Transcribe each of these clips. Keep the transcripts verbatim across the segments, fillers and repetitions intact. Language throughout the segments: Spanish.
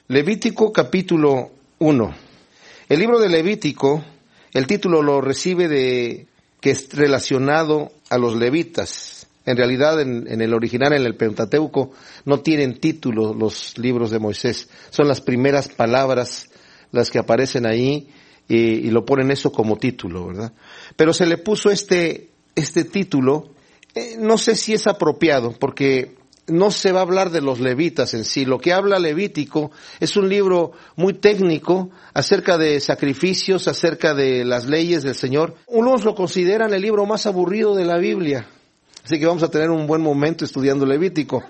Levítico capítulo uno. El libro de Levítico, el título lo recibe de que es relacionado a los levitas. En realidad, en, en el original, en el Pentateuco, no tienen título los libros de Moisés. Son las primeras palabras las que aparecen ahí y, y lo ponen eso como título, ¿verdad? Pero se le puso este, este título, eh, no sé si es apropiado, porque no se va a hablar de los levitas en sí. Lo que habla Levítico es un libro muy técnico acerca de sacrificios, acerca de las leyes del Señor. Unos lo consideran el libro más aburrido de la Biblia. Así que vamos a tener un buen momento estudiando Levítico.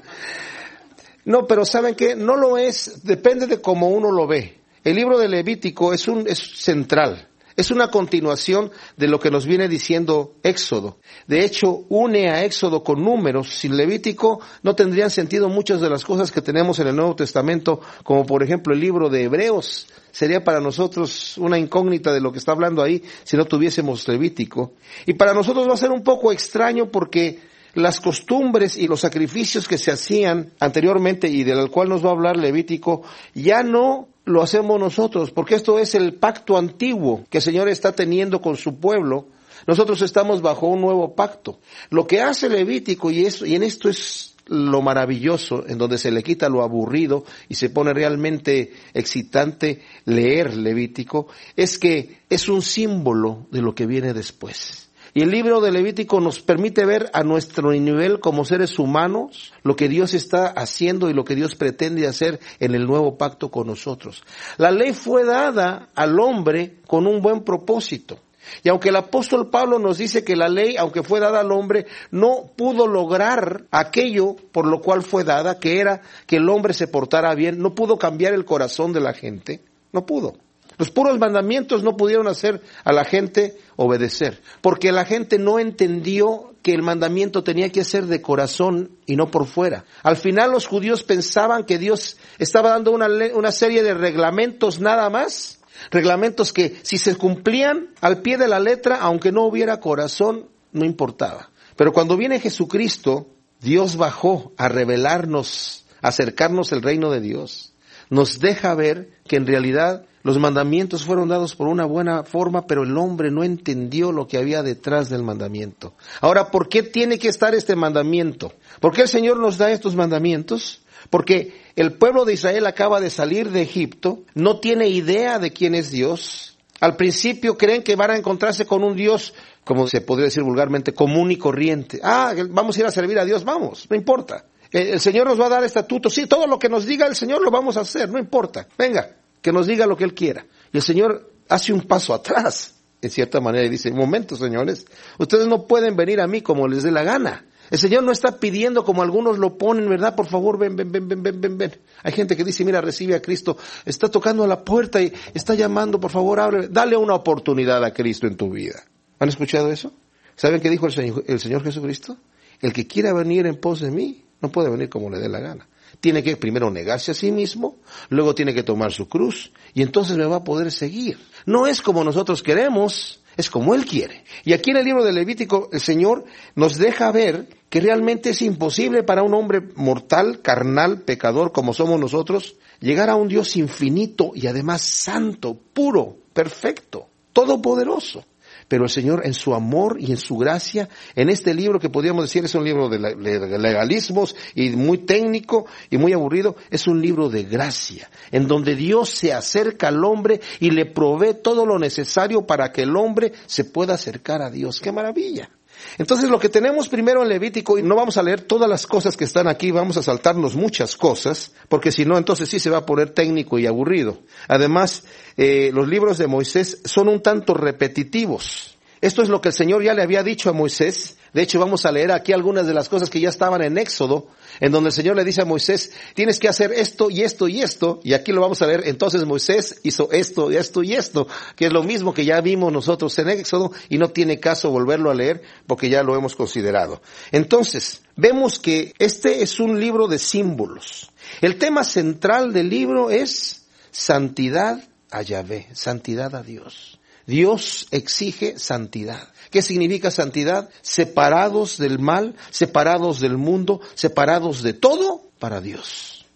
No, pero ¿saben qué? No lo es, depende de cómo uno lo ve. El libro de Levítico es un es central. Es una continuación de lo que nos viene diciendo Éxodo. De hecho, une a Éxodo con Números. Sin Levítico no tendrían sentido muchas de las cosas que tenemos en el Nuevo Testamento, como por ejemplo el libro de Hebreos. Sería para nosotros una incógnita de lo que está hablando ahí si no tuviésemos Levítico. Y para nosotros va a ser un poco extraño porque las costumbres y los sacrificios que se hacían anteriormente y del cual nos va a hablar Levítico, ya no lo hacemos nosotros, porque esto es el pacto antiguo que el Señor está teniendo con su pueblo. Nosotros estamos bajo un nuevo pacto. Lo que hace Levítico, y, eso, y en esto es lo maravilloso, en donde se le quita lo aburrido y se pone realmente excitante leer Levítico, es que es un símbolo de lo que viene después. Y el libro de Levítico nos permite ver a nuestro nivel como seres humanos lo que Dios está haciendo y lo que Dios pretende hacer en el nuevo pacto con nosotros. La ley fue dada al hombre con un buen propósito. Y aunque el apóstol Pablo nos dice que la ley, aunque fue dada al hombre, no pudo lograr aquello por lo cual fue dada, que era que el hombre se portara bien, no pudo cambiar el corazón de la gente, no pudo. Los puros mandamientos no pudieron hacer a la gente obedecer, porque la gente no entendió que el mandamiento tenía que ser de corazón y no por fuera. Al final los judíos pensaban que Dios estaba dando una, una serie de reglamentos nada más, reglamentos que si se cumplían al pie de la letra, aunque no hubiera corazón, no importaba. Pero cuando viene Jesucristo, Dios bajó a revelarnos, a acercarnos el reino de Dios. Nos deja ver que en realidad los mandamientos fueron dados por una buena forma, pero el hombre no entendió lo que había detrás del mandamiento. Ahora, ¿por qué tiene que estar este mandamiento? ¿Por qué el Señor nos da estos mandamientos? Porque el pueblo de Israel acaba de salir de Egipto, no tiene idea de quién es Dios. Al principio creen que van a encontrarse con un Dios, como se podría decir vulgarmente, común y corriente. Ah, vamos a ir a servir a Dios, vamos, no importa. El Señor nos va a dar estatutos, sí, todo lo que nos diga el Señor lo vamos a hacer, no importa, venga. Que nos diga lo que Él quiera. Y el Señor hace un paso atrás, en cierta manera, y dice, un momento, señores, ustedes no pueden venir a mí como les dé la gana. El Señor no está pidiendo como algunos lo ponen, ¿verdad? Por favor, ven, ven, ven, ven, ven, ven, ven. Hay gente que dice, mira, recibe a Cristo, está tocando a la puerta y está llamando, por favor, abre, dale una oportunidad a Cristo en tu vida. ¿Han escuchado eso? ¿Saben qué dijo el Señor, el Señor Jesucristo? El que quiera venir en pos de mí, no puede venir como le dé la gana. Tiene que primero negarse a sí mismo, luego tiene que tomar su cruz, y entonces me va a poder seguir. No es como nosotros queremos, es como Él quiere. Y aquí en el libro de Levítico, el Señor nos deja ver que realmente es imposible para un hombre mortal, carnal, pecador, como somos nosotros, llegar a un Dios infinito y además santo, puro, perfecto, todopoderoso. Pero el Señor en su amor y en su gracia, en este libro que podríamos decir es un libro de legalismos y muy técnico y muy aburrido, es un libro de gracia, en donde Dios se acerca al hombre y le provee todo lo necesario para que el hombre se pueda acercar a Dios. ¡Qué maravilla! Entonces lo que tenemos primero en Levítico, y no vamos a leer todas las cosas que están aquí, vamos a saltarnos muchas cosas, porque si no entonces sí se va a poner técnico y aburrido. Además, eh, los libros de Moisés son un tanto repetitivos. Esto es lo que el Señor ya le había dicho a Moisés. De hecho, vamos a leer aquí algunas de las cosas que ya estaban en Éxodo, en donde el Señor le dice a Moisés, tienes que hacer esto y esto y esto, y aquí lo vamos a leer. Entonces Moisés hizo esto, esto y esto, que es lo mismo que ya vimos nosotros en Éxodo, y no tiene caso volverlo a leer, porque ya lo hemos considerado. Entonces, vemos que este es un libro de símbolos. El tema central del libro es santidad a Yahvé, santidad a Dios. Dios exige santidad. ¿Qué significa santidad? Separados del mal, separados del mundo, separados de todo para Dios.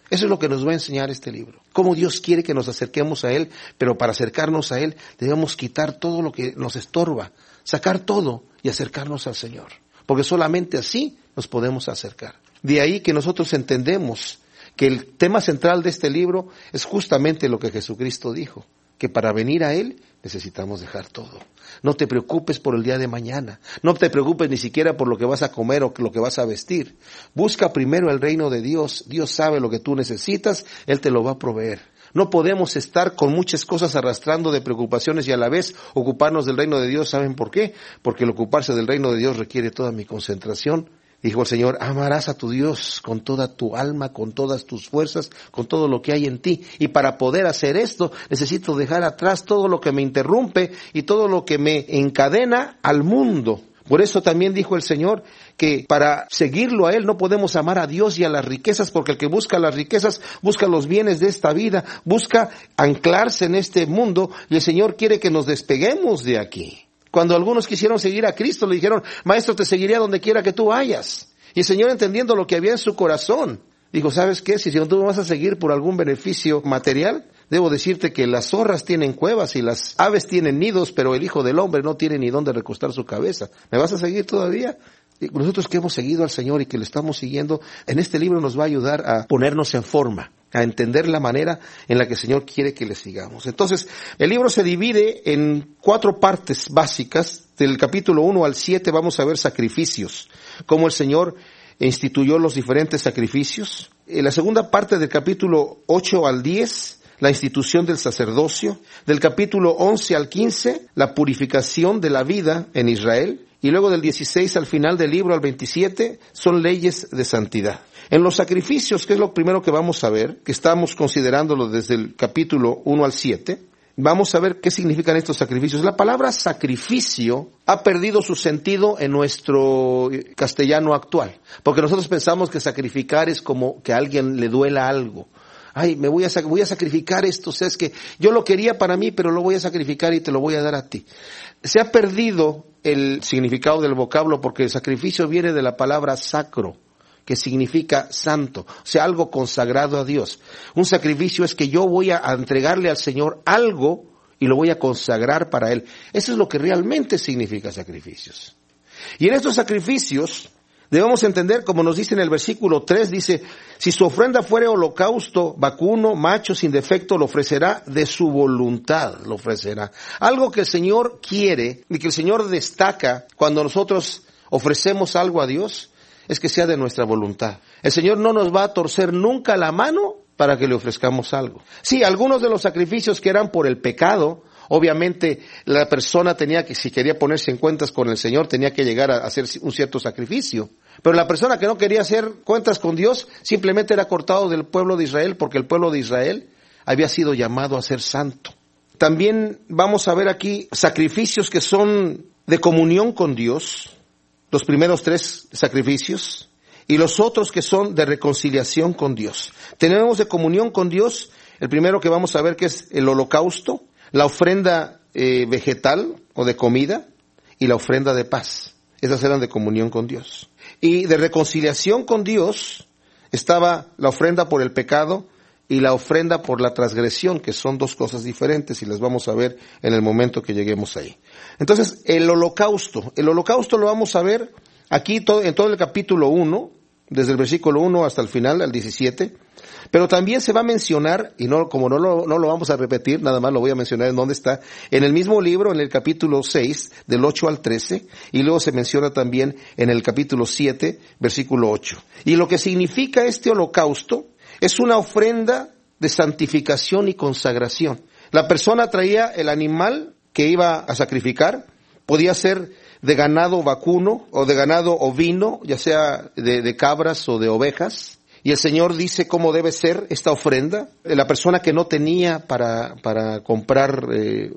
Eso es lo que nos va a enseñar este libro. Cómo Dios quiere que nos acerquemos a Él, pero para acercarnos a Él debemos quitar todo lo que nos estorba, sacar todo y acercarnos al Señor. Porque solamente así nos podemos acercar. De ahí que nosotros entendemos que el tema central de este libro es justamente lo que Jesucristo dijo, que para venir a Él necesitamos dejar todo. No te preocupes por el día de mañana, no te preocupes ni siquiera por lo que vas a comer o lo que vas a vestir. Busca primero el reino de Dios, Dios sabe lo que tú necesitas, Él te lo va a proveer. No podemos estar con muchas cosas arrastrando de preocupaciones y a la vez ocuparnos del reino de Dios. ¿Saben por qué? Porque el ocuparse del reino de Dios requiere toda mi concentración. Dijo el Señor, amarás a tu Dios con toda tu alma, con todas tus fuerzas, con todo lo que hay en ti. Y para poder hacer esto, necesito dejar atrás todo lo que me interrumpe y todo lo que me encadena al mundo. Por eso también dijo el Señor que para seguirlo a Él no podemos amar a Dios y a las riquezas, porque el que busca las riquezas busca los bienes de esta vida, busca anclarse en este mundo y el Señor quiere que nos despeguemos de aquí. Cuando algunos quisieron seguir a Cristo, le dijeron, Maestro, te seguiré a donde quiera que tú vayas. Y el Señor, entendiendo lo que había en su corazón, dijo, ¿sabes qué? Si tú me vas a seguir por algún beneficio material, debo decirte que las zorras tienen cuevas y las aves tienen nidos, pero el Hijo del Hombre no tiene ni dónde recostar su cabeza. ¿Me vas a seguir todavía? Y nosotros que hemos seguido al Señor y que le estamos siguiendo, en este libro nos va a ayudar a ponernos en forma, a entender la manera en la que el Señor quiere que le sigamos. Entonces, el libro se divide en cuatro partes básicas. Del capítulo uno al siete vamos a ver sacrificios, cómo el Señor instituyó los diferentes sacrificios. En la segunda parte del capítulo ocho al diez, la institución del sacerdocio. Del capítulo once al quince, la purificación de la vida en Israel. Y luego del dieciséis al final del libro, al veintisiete, son leyes de santidad. En los sacrificios, que es lo primero que vamos a ver, que estamos considerándolo desde el capítulo uno al siete, vamos a ver qué significan estos sacrificios. La palabra sacrificio ha perdido su sentido en nuestro castellano actual, porque nosotros pensamos que sacrificar es como que a alguien le duela algo. Ay, me voy a, voy a sacrificar esto, o sea, es que yo lo quería para mí, pero lo voy a sacrificar y te lo voy a dar a ti. Se ha perdido el significado del vocablo porque el sacrificio viene de la palabra sacro, que significa santo, o sea, algo consagrado a Dios. Un sacrificio es que yo voy a entregarle al Señor algo y lo voy a consagrar para Él. Eso es lo que realmente significa sacrificios. Y en estos sacrificios debemos entender, como nos dice en el versículo tres, dice, si su ofrenda fuere holocausto, vacuno, macho, sin defecto, lo ofrecerá de su voluntad, lo ofrecerá. Algo que el Señor quiere y que el Señor destaca cuando nosotros ofrecemos algo a Dios, es que sea de nuestra voluntad. El Señor no nos va a torcer nunca la mano para que le ofrezcamos algo. Sí, algunos de los sacrificios que eran por el pecado, obviamente la persona tenía que, si quería ponerse en cuentas con el Señor, tenía que llegar a hacer un cierto sacrificio. Pero la persona que no quería hacer cuentas con Dios, simplemente era cortado del pueblo de Israel, porque el pueblo de Israel había sido llamado a ser santo. También vamos a ver aquí sacrificios que son de comunión con Dios, los primeros tres sacrificios, y los otros que son de reconciliación con Dios. Tenemos de comunión con Dios, el primero que vamos a ver que es el holocausto, la ofrenda eh, vegetal o de comida y la ofrenda de paz. Esas eran de comunión con Dios. Y de reconciliación con Dios estaba la ofrenda por el pecado y la ofrenda por la transgresión, que son dos cosas diferentes y las vamos a ver en el momento que lleguemos ahí. Entonces, el holocausto. El holocausto lo vamos a ver aquí todo, en todo el capítulo uno, desde el versículo uno hasta el final, al diecisiete. Pero también se va a mencionar, y no como no lo, no lo vamos a repetir, nada más lo voy a mencionar en dónde está, en el mismo libro, en el capítulo seis, del ocho al trece, y luego se menciona también en el capítulo siete, versículo ocho. Y lo que significa este holocausto es una ofrenda de santificación y consagración. La persona traía el animal que iba a sacrificar, podía ser de ganado vacuno o de ganado ovino, ya sea de, de cabras o de ovejas. Y el Señor dice cómo debe ser esta ofrenda. La persona que no tenía para, para comprar eh,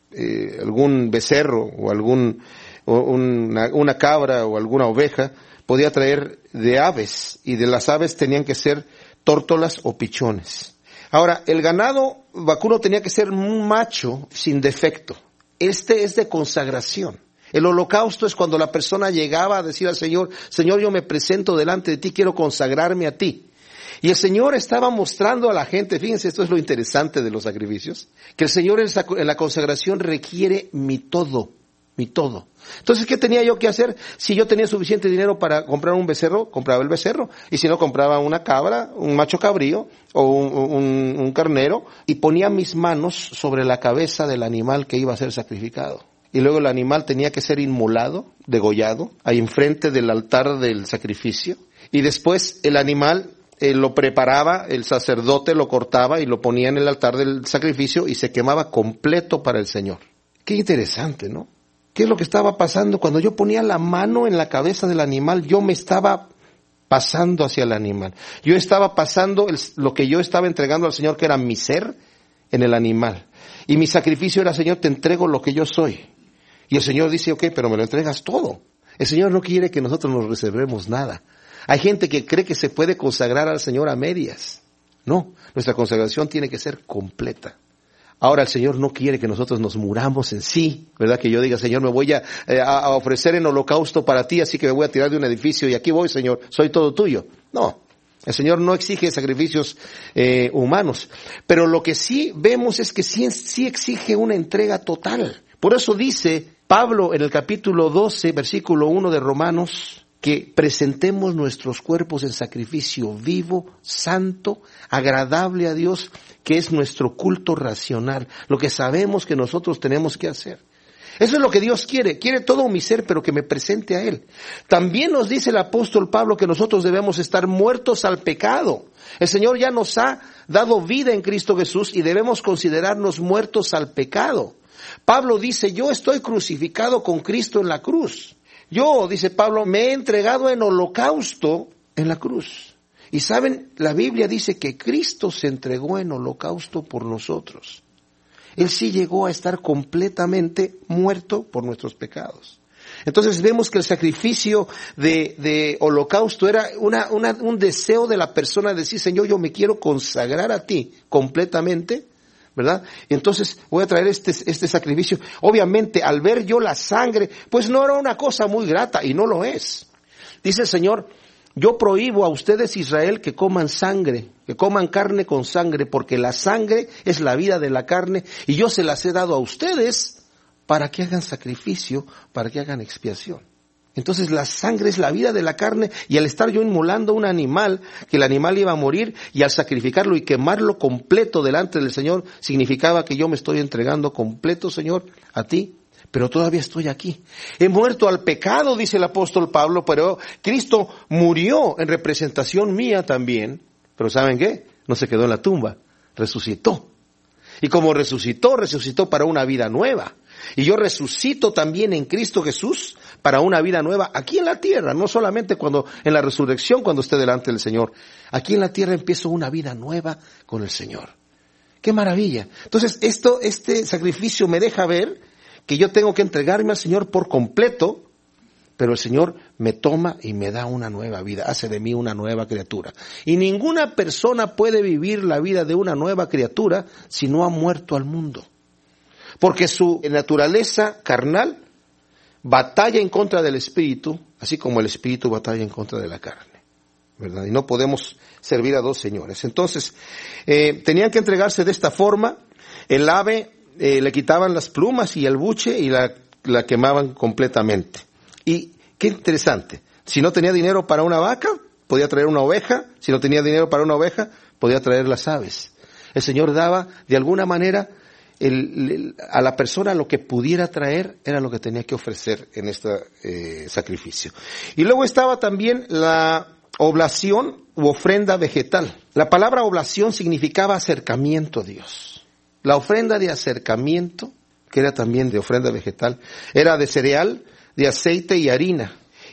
eh, algún becerro o algún o una, una cabra o alguna oveja, podía traer de aves, y de las aves tenían que ser tórtolas o pichones. Ahora, el ganado vacuno tenía que ser un macho sin defecto. Este es de consagración. El holocausto es cuando la persona llegaba a decir al Señor, Señor, yo me presento delante de ti, quiero consagrarme a ti. Y el Señor estaba mostrando a la gente, fíjense, esto es lo interesante de los sacrificios, que el Señor en la consagración requiere mi todo, mi todo. Entonces, ¿qué tenía yo que hacer? Si yo tenía suficiente dinero para comprar un becerro, compraba el becerro. Y si no, compraba una cabra, un macho cabrío o un, un, un carnero, y ponía mis manos sobre la cabeza del animal que iba a ser sacrificado. Y luego el animal tenía que ser inmolado, degollado, ahí enfrente del altar del sacrificio. Y después el animal eh, lo preparaba, el sacerdote lo cortaba y lo ponía en el altar del sacrificio y se quemaba completo para el Señor. Qué interesante, ¿no? ¿Qué es lo que estaba pasando? Cuando yo ponía la mano en la cabeza del animal, yo me estaba pasando hacia el animal. Yo estaba pasando el, lo que yo estaba entregando al Señor, que era mi ser, en el animal. Y mi sacrificio era, Señor, te entrego lo que yo soy. Y el Señor dice, ok, pero me lo entregas todo. El Señor no quiere que nosotros nos reservemos nada. Hay gente que cree que se puede consagrar al Señor a medias. No, nuestra consagración tiene que ser completa. Ahora el Señor no quiere que nosotros nos muramos en sí, ¿verdad? Que yo diga, Señor, me voy a, eh, a ofrecer en holocausto para ti, así que me voy a tirar de un edificio y aquí voy, Señor, soy todo tuyo. No, el Señor no exige sacrificios eh, humanos. Pero lo que sí vemos es que sí, sí exige una entrega total. Por eso dice Pablo en el capítulo doce, versículo uno de Romanos, que presentemos nuestros cuerpos en sacrificio vivo, santo, agradable a Dios, que es nuestro culto racional, lo que sabemos que nosotros tenemos que hacer. Eso es lo que Dios quiere, quiere todo mi ser, pero que me presente a Él. También nos dice el apóstol Pablo que nosotros debemos estar muertos al pecado. El Señor ya nos ha dado vida en Cristo Jesús y debemos considerarnos muertos al pecado. Pablo dice, yo estoy crucificado con Cristo en la cruz. Yo, dice Pablo, me he entregado en holocausto en la cruz. Y saben, la Biblia dice que Cristo se entregó en holocausto por nosotros. Él sí llegó a estar completamente muerto por nuestros pecados. Entonces vemos que el sacrificio de, de holocausto era una, una, un deseo de la persona de decir, Señor, yo me quiero consagrar a ti completamente, ¿verdad? Y entonces voy a traer este, este sacrificio. Obviamente, al ver yo la sangre, pues no era una cosa muy grata, y no lo es. Dice el Señor, yo prohíbo a ustedes, Israel, que coman sangre, que coman carne con sangre, porque la sangre es la vida de la carne, y yo se las he dado a ustedes para que hagan sacrificio, para que hagan expiación. Entonces la sangre es la vida de la carne, y al estar yo inmolando un animal, que el animal iba a morir, y al sacrificarlo y quemarlo completo delante del Señor, significaba que yo me estoy entregando completo, Señor, a ti, pero todavía estoy aquí. He muerto al pecado, dice el apóstol Pablo, pero Cristo murió en representación mía también, pero ¿saben qué? No se quedó en la tumba, resucitó. Y como resucitó, resucitó para una vida nueva. Y yo resucito también en Cristo Jesús para una vida nueva aquí en la tierra, no solamente cuando en la resurrección, cuando esté delante del Señor. Aquí en la tierra empiezo una vida nueva con el Señor. ¡Qué maravilla! Entonces, esto, este sacrificio me deja ver que yo tengo que entregarme al Señor por completo, pero el Señor me toma y me da una nueva vida, hace de mí una nueva criatura. Y ninguna persona puede vivir la vida de una nueva criatura si no ha muerto al mundo. Porque su naturaleza carnal batalla en contra del espíritu, así como el espíritu batalla en contra de la carne, ¿verdad? Y no podemos servir a dos señores. Entonces, eh, tenían que entregarse de esta forma. El ave eh, le quitaban las plumas y el buche y la, la quemaban completamente. Y qué interesante, si no tenía dinero para una vaca, podía traer una oveja. Si no tenía dinero para una oveja, podía traer las aves. El Señor daba, de alguna manera, El, el, a la persona lo que pudiera traer era lo que tenía que ofrecer en este eh, sacrificio. Y luego estaba también la oblación u ofrenda vegetal. La palabra oblación significaba acercamiento a Dios. La ofrenda de acercamiento, que era también de ofrenda vegetal, era de cereal, de aceite y harina.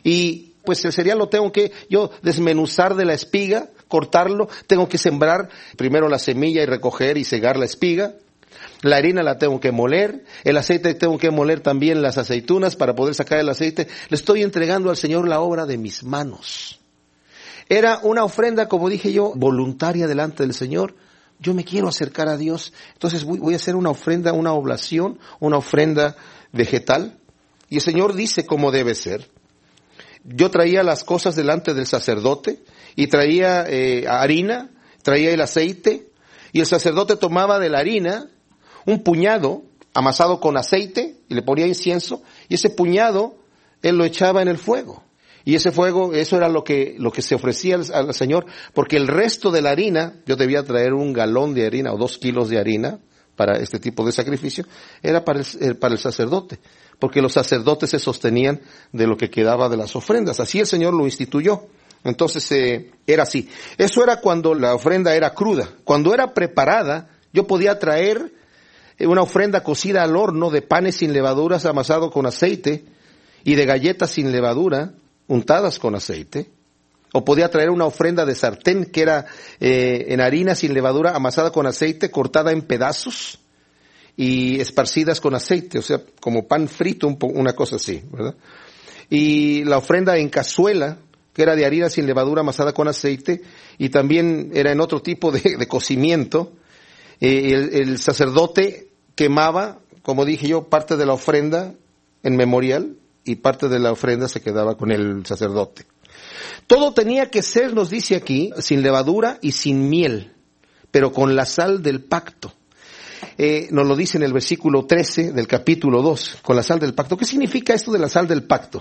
Y pues el cereal lo tengo que yo desmenuzar de la espiga, cortarlo, tengo que sembrar primero la semilla y recoger y cegar la espiga. La harina la tengo que moler, el aceite tengo que moler también las aceitunas para poder sacar el aceite. Le estoy entregando al Señor la obra de mis manos. Era una ofrenda, como dije yo, voluntaria delante del Señor. Yo me quiero acercar a Dios, entonces voy, voy a hacer una ofrenda, una oblación, una ofrenda vegetal. Y el Señor dice cómo debe ser. Yo traía las cosas delante del sacerdote y traía eh, harina, traía el aceite, y el sacerdote tomaba de la harina un puñado amasado con aceite y le ponía incienso, y ese puñado él lo echaba en el fuego. Y ese fuego, eso era lo que, lo que se ofrecía al, al Señor, porque el resto de la harina, yo debía traer un galón de harina o dos kilos de harina para este tipo de sacrificio, era para el, para el sacerdote, porque los sacerdotes se sostenían de lo que quedaba de las ofrendas. Así el Señor lo instituyó. Entonces, eh, era así. Eso era cuando la ofrenda era cruda. Cuando era preparada, yo podía traer una ofrenda cocida al horno de panes sin levaduras amasado con aceite y de galletas sin levadura untadas con aceite, o podía traer una ofrenda de sartén que era eh, en harina sin levadura amasada con aceite, cortada en pedazos y esparcidas con aceite, o sea, como pan frito, un po- una cosa así, ¿verdad? Y la ofrenda en cazuela, que era de harina sin levadura amasada con aceite, y también era en otro tipo de, de cocimiento. Eh, el, el sacerdote quemaba, como dije yo, parte de la ofrenda en memorial, y parte de la ofrenda se quedaba con el sacerdote. Todo tenía que ser, nos dice aquí, sin levadura y sin miel, pero con la sal del pacto. Eh, nos lo dice en el versículo trece del capítulo dos, con la sal del pacto. ¿Qué significa esto de la sal del pacto?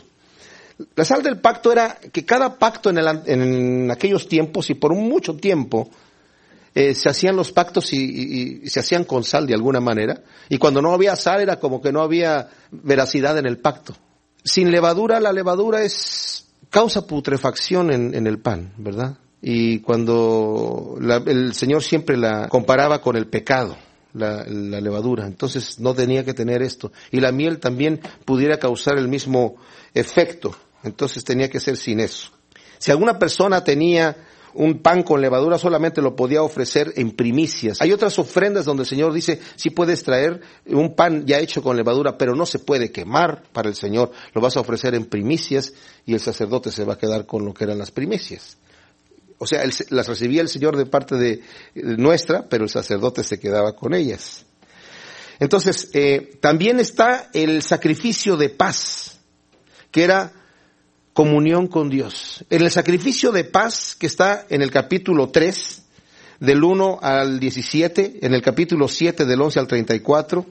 La sal del pacto era que cada pacto en, el, en aquellos tiempos, y por mucho tiempo, eh, se hacían los pactos y, y, y se hacían con sal de alguna manera, y cuando no había sal era como que no había veracidad en el pacto. Sin levadura, la levadura es causa putrefacción en, en el pan, ¿verdad? Y cuando la, el Señor siempre la comparaba con el pecado, la, la levadura, entonces no tenía que tener esto. Y la miel también pudiera causar el mismo efecto, entonces tenía que ser sin eso. Si alguna persona tenía un pan con levadura, solamente lo podía ofrecer en primicias. Hay otras ofrendas donde el Señor dice, sí puedes traer un pan ya hecho con levadura, pero no se puede quemar para el Señor. Lo vas a ofrecer en primicias y el sacerdote se va a quedar con lo que eran las primicias. O sea, él, las recibía el Señor de parte de, de nuestra, pero el sacerdote se quedaba con ellas. Entonces, eh, también está el sacrificio de paz, que era comunión con Dios. En el sacrificio de paz, que está en el capítulo tres, del uno al diecisiete, en el capítulo siete, del once al treinta y cuatro,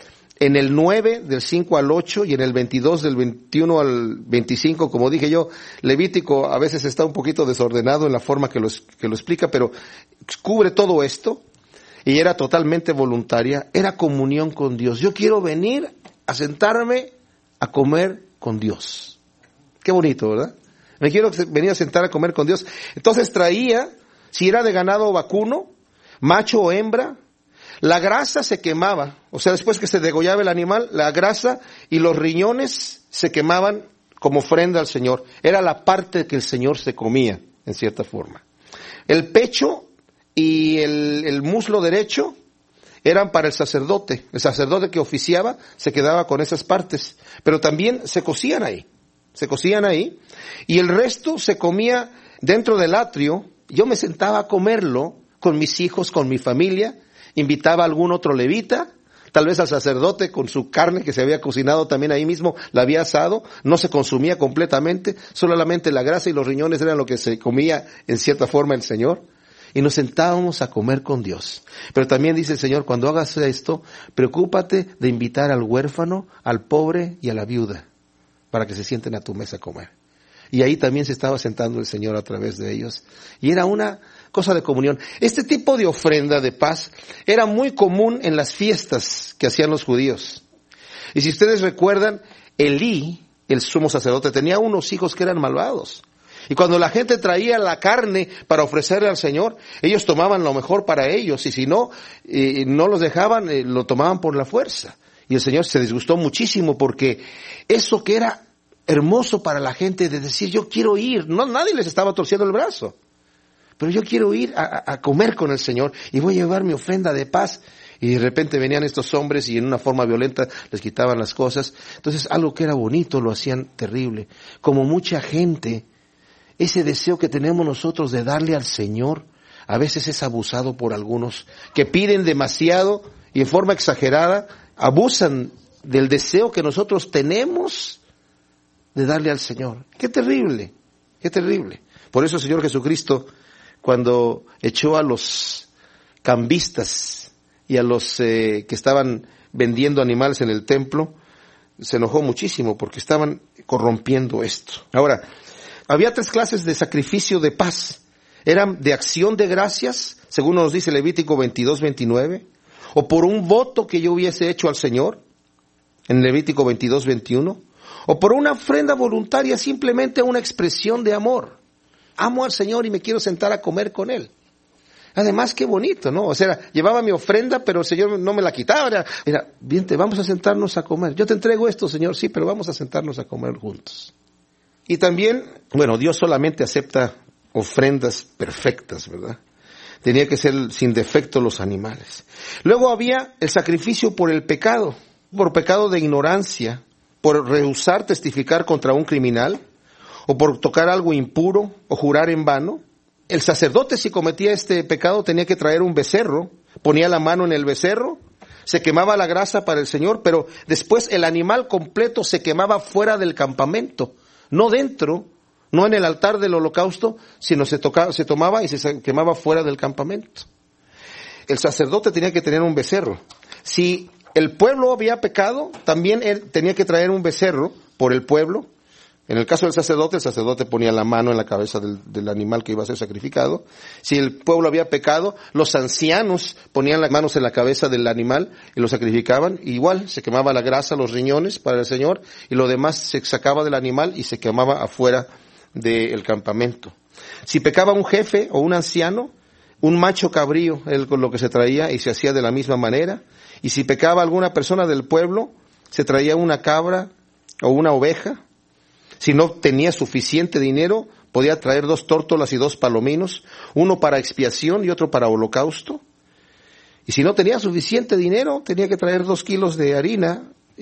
en el nueve, del cinco al ocho, y en el veintidós, del veintiuno al veinticinco, como dije yo, Levítico a veces está un poquito desordenado en la forma que lo, que lo explica, pero cubre todo esto, y era totalmente voluntaria, era comunión con Dios. Yo quiero venir a sentarme a comer con Dios. Qué bonito, ¿verdad? Me quiero venir a sentar a comer con Dios. Entonces traía, si era de ganado vacuno, macho o hembra, la grasa se quemaba. O sea, después que se degollaba el animal, la grasa y los riñones se quemaban como ofrenda al Señor. Era la parte que el Señor se comía, en cierta forma. El pecho y el, el muslo derecho eran para el sacerdote. El sacerdote que oficiaba se quedaba con esas partes. Pero también se cocían ahí. Se cocían ahí, y el resto se comía dentro del atrio. Yo me sentaba a comerlo con mis hijos, con mi familia, invitaba a algún otro levita, tal vez al sacerdote con su carne que se había cocinado también ahí mismo, la había asado, no se consumía completamente, solamente la grasa y los riñones eran lo que se comía en cierta forma el Señor, y nos sentábamos a comer con Dios. Pero también dice el Señor, cuando hagas esto, preocúpate de invitar al huérfano, al pobre y a la viuda, para que se sienten a tu mesa a comer. Y ahí también se estaba sentando el Señor a través de ellos. Y era una cosa de comunión. Este tipo de ofrenda de paz era muy común en las fiestas que hacían los judíos. Y si ustedes recuerdan, Elí, el sumo sacerdote, tenía unos hijos que eran malvados. Y cuando la gente traía la carne para ofrecerle al Señor, ellos tomaban lo mejor para ellos. Y si no, eh, no los dejaban, eh, lo tomaban por la fuerza. Y el Señor se disgustó muchísimo porque eso que era hermoso para la gente de decir, yo quiero ir, no, nadie les estaba torciendo el brazo, pero yo quiero ir a, a comer con el Señor y voy a llevar mi ofrenda de paz. Y de repente venían estos hombres y en una forma violenta les quitaban las cosas. Entonces algo que era bonito lo hacían terrible. Como mucha gente, ese deseo que tenemos nosotros de darle al Señor, a veces es abusado por algunos que piden demasiado y en forma exagerada abusan del deseo que nosotros tenemos de darle al Señor. Qué terrible, qué terrible. Por eso el Señor Jesucristo, cuando echó a los cambistas y a los eh, que estaban vendiendo animales en el templo, se enojó muchísimo porque estaban corrompiendo esto. Ahora, había tres clases de sacrificio de paz. Eran de acción de gracias, según nos dice Levítico veintidós, veintinueve, o por un voto que yo hubiese hecho al Señor, en Levítico veintidós, veintiuno, o por una ofrenda voluntaria, simplemente una expresión de amor. Amo al Señor y me quiero sentar a comer con Él. Además, qué bonito, ¿no? O sea, llevaba mi ofrenda, pero el Señor no me la quitaba. Era, era bien, te vamos a sentarnos a comer. Yo te entrego esto, Señor, sí, pero vamos a sentarnos a comer juntos. Y también, bueno, Dios solamente acepta ofrendas perfectas, ¿verdad? Tenía que ser sin defecto los animales. Luego había el sacrificio por el pecado, por pecado de ignorancia, por rehusar testificar contra un criminal, o por tocar algo impuro, o jurar en vano. El sacerdote, si cometía este pecado, tenía que traer un becerro, ponía la mano en el becerro, se quemaba la grasa para el Señor, pero después el animal completo se quemaba fuera del campamento, no dentro, no en el altar del holocausto, sino se tocaba, se tomaba y se quemaba fuera del campamento. El sacerdote tenía que tener un becerro. Si el pueblo había pecado, también él tenía que traer un becerro por el pueblo. En el caso del sacerdote, el sacerdote ponía la mano en la cabeza del, del animal que iba a ser sacrificado. Si el pueblo había pecado, los ancianos ponían las manos en la cabeza del animal y lo sacrificaban. Igual, se quemaba la grasa, los riñones para el Señor, y lo demás se sacaba del animal y se quemaba afuera del campamento. Si pecaba un jefe o un anciano, un macho cabrío es lo que se traía y se hacía de la misma manera. Y si pecaba alguna persona del pueblo, se traía una cabra o una oveja. Si no tenía suficiente dinero, podía traer dos tórtolas y dos palominos, uno para expiación y otro para holocausto. Y si no tenía suficiente dinero, tenía que traer dos kilos de harina,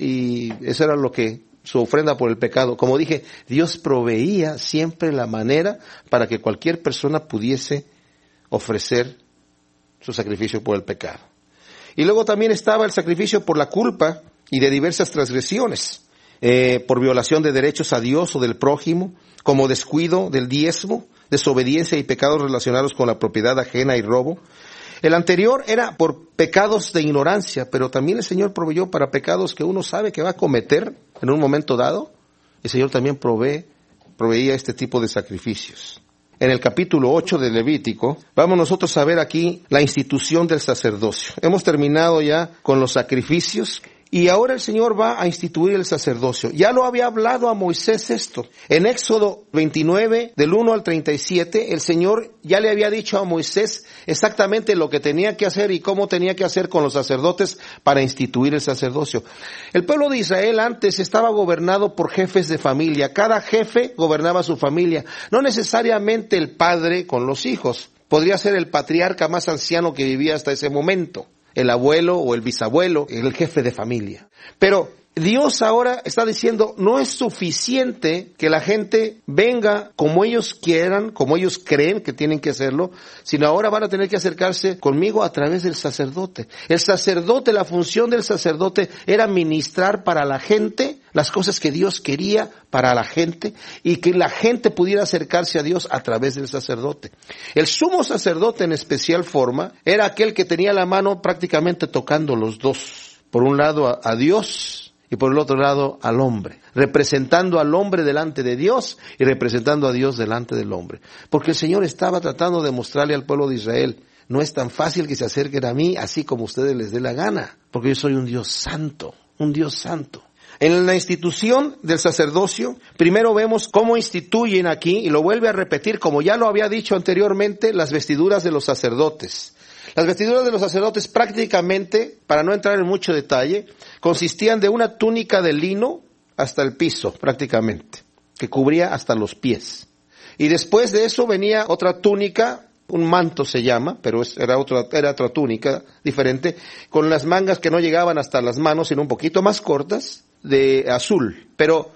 y eso era lo que, su ofrenda por el pecado. Como dije, Dios proveía siempre la manera para que cualquier persona pudiese ofrecer su sacrificio por el pecado. Y luego también estaba el sacrificio por la culpa y de diversas transgresiones. Eh, por violación de derechos a Dios o del prójimo, como descuido del diezmo, desobediencia y pecados relacionados con la propiedad ajena y robo. El anterior era por pecados de ignorancia, pero también el Señor proveyó para pecados que uno sabe que va a cometer en un momento dado. El Señor también provee, proveía este tipo de sacrificios. En el capítulo ocho de Levítico, vamos nosotros a ver aquí la institución del sacerdocio. Hemos terminado ya con los sacrificios. Y ahora el Señor va a instituir el sacerdocio. Ya lo había hablado a Moisés esto. En Éxodo veintinueve, del uno al treinta y siete, el Señor ya le había dicho a Moisés exactamente lo que tenía que hacer y cómo tenía que hacer con los sacerdotes para instituir el sacerdocio. El pueblo de Israel antes estaba gobernado por jefes de familia. Cada jefe gobernaba su familia. No necesariamente el padre con los hijos. Podría ser el patriarca más anciano que vivía hasta ese momento, el abuelo o el bisabuelo, el jefe de familia. Pero Dios ahora está diciendo, no es suficiente que la gente venga como ellos quieran, como ellos creen que tienen que hacerlo, sino ahora van a tener que acercarse conmigo a través del sacerdote. El sacerdote, la función del sacerdote era ministrar para la gente las cosas que Dios quería para la gente y que la gente pudiera acercarse a Dios a través del sacerdote. El sumo sacerdote en especial forma era aquel que tenía la mano prácticamente tocando los dos. Por un lado a, a Dios y por el otro lado al hombre, representando al hombre delante de Dios y representando a Dios delante del hombre. Porque el Señor estaba tratando de mostrarle al pueblo de Israel, no es tan fácil que se acerquen a mí así como a ustedes les dé la gana, porque yo soy un Dios santo, un Dios santo. En la institución del sacerdocio, primero vemos cómo instituyen aquí, y lo vuelve a repetir, como ya lo había dicho anteriormente, las vestiduras de los sacerdotes. Las vestiduras de los sacerdotes prácticamente, para no entrar en mucho detalle, consistían de una túnica de lino hasta el piso, prácticamente, que cubría hasta los pies. Y después de eso venía otra túnica, un manto se llama, pero era otra, era otra túnica diferente, con las mangas que no llegaban hasta las manos, sino un poquito más cortas, de azul. Pero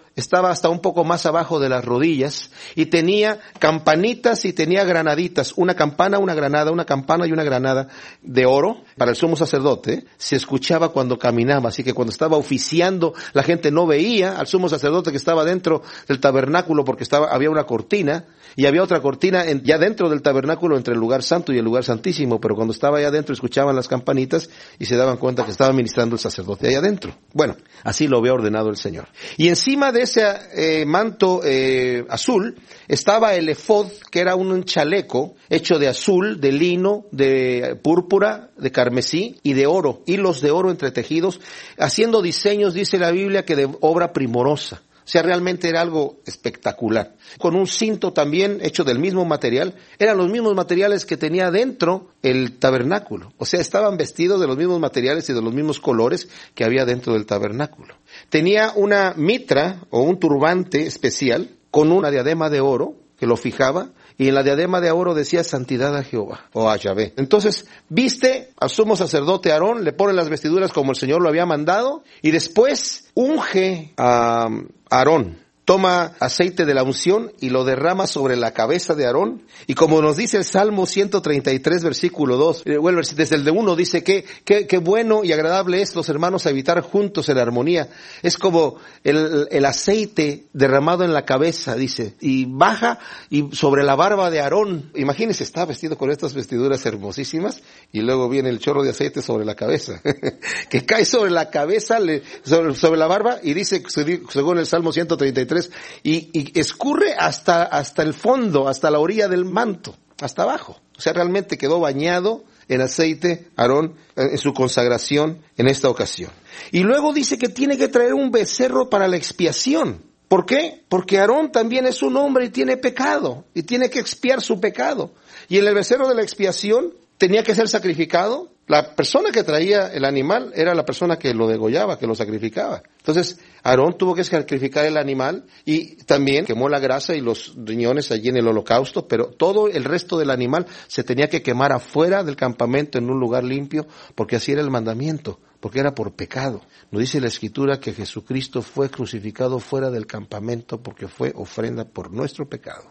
estaba hasta un poco más abajo de las rodillas y tenía campanitas y tenía granaditas, una campana, una granada, una campana y una granada de oro para el sumo sacerdote. ¿eh? Se escuchaba cuando caminaba, así que cuando estaba oficiando la gente no veía al sumo sacerdote que estaba dentro del tabernáculo porque estaba había una cortina y había otra cortina en, ya dentro del tabernáculo entre el lugar santo y el lugar santísimo, pero cuando estaba allá adentro escuchaban las campanitas y se daban cuenta que estaba ministrando el sacerdote allá adentro. Bueno, así lo había ordenado el Señor. Y encima de ese eh, manto eh, azul estaba el efod, que era un chaleco hecho de azul, de lino, de púrpura, de carmesí y de oro, hilos de oro entretejidos, haciendo diseños, dice la Biblia, que de obra primorosa. O sea, realmente era algo espectacular. Con un cinto también hecho del mismo material, eran los mismos materiales que tenía dentro el tabernáculo. O sea, estaban vestidos de los mismos materiales y de los mismos colores que había dentro del tabernáculo. Tenía una mitra o un turbante especial con una diadema de oro que lo fijaba, y en la diadema de oro decía santidad a Jehová o a Yahvé. Entonces, viste al sumo sacerdote Aarón, le pone las vestiduras como el Señor lo había mandado, y después unge a Aarón. Toma aceite de la unción y lo derrama sobre la cabeza de Aarón. Y como nos dice el Salmo ciento treinta y tres, versículo dos, bueno, desde el de uno dice que qué bueno y agradable es los hermanos habitar juntos en armonía. Es como el, el aceite derramado en la cabeza, dice, y baja y sobre la barba de Aarón. Imagínense, está vestido con estas vestiduras hermosísimas y luego viene el chorro de aceite sobre la cabeza, que cae sobre la cabeza, le, sobre, sobre la barba, y dice, según el Salmo ciento treinta y tres, Y, y escurre hasta, hasta el fondo, hasta la orilla del manto, hasta abajo. O sea, realmente quedó bañado en aceite Aarón en su consagración en esta ocasión. Y luego dice que tiene que traer un becerro para la expiación. ¿Por qué? Porque Aarón también es un hombre y tiene pecado, y tiene que expiar su pecado. Y en el becerro de la expiación tenía que ser sacrificado. La persona que traía el animal era la persona que lo degollaba, que lo sacrificaba. Entonces, Aarón tuvo que sacrificar el animal y también quemó la grasa y los riñones allí en el holocausto, pero todo el resto del animal se tenía que quemar afuera del campamento en un lugar limpio, porque así era el mandamiento, porque era por pecado. Nos dice la Escritura que Jesucristo fue crucificado fuera del campamento porque fue ofrenda por nuestro pecado.